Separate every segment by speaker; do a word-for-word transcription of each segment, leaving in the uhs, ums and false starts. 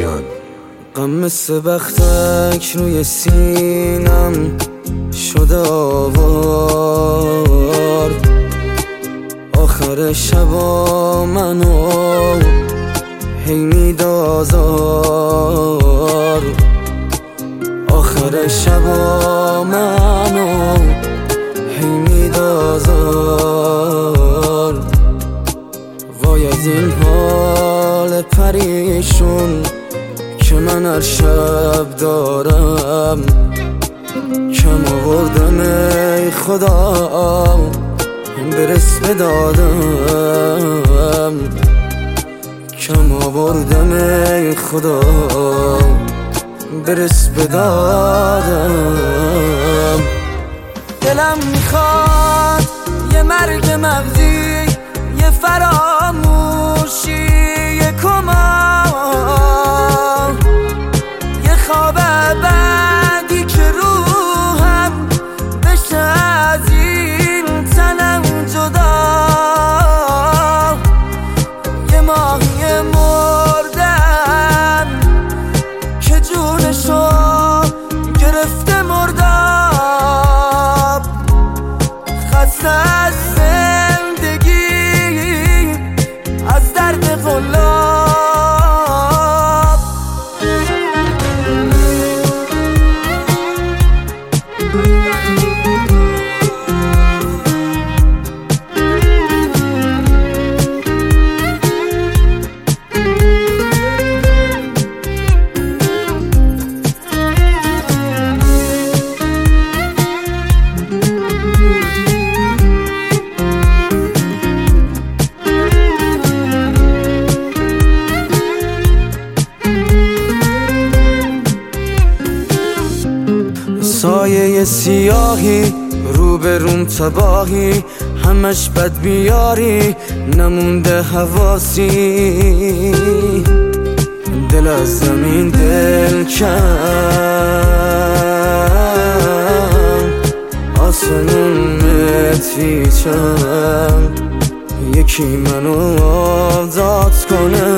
Speaker 1: جان.
Speaker 2: غم مثل بختک روی سینم شده آوار، آخر شبا منو هی میدازار، آخر شبا منو هی میدازار. وای از این حال پریشون که من هر شب دارم، کم آوردم ای خدا برس به دادم، کم آوردم ای خدا برس به دادم. دلم میخواد یه مرگ مغزی، یه فراموشی، یه کما، یه خواب بعدی که روحم بشه از این تنم جدا، یه ماهی مردم که جونشو گرفته مرداب، خسته از زندگی از درد غلاب. سایه سیاهی رو به روم تباهی، همش بد بیاری نمونده حواسی، دل از زمین دل کم، آسمون متفیچم، یکی منو آزاد کنه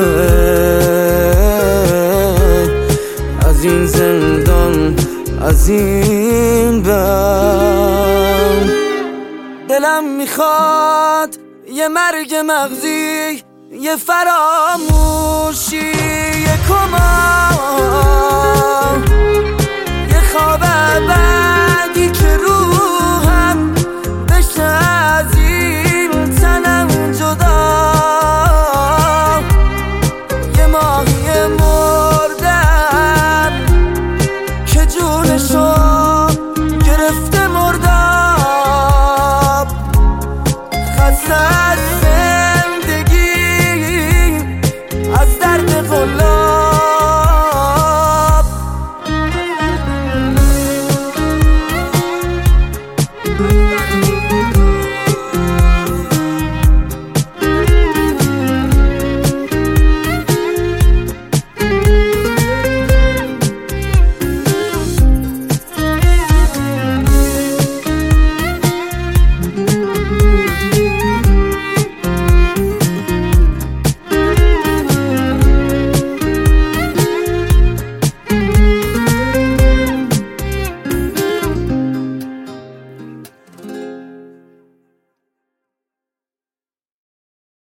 Speaker 2: از این زندان، از این بم. دلم میخواد یه مرگ مغزی، یه فراموشی، یه کما،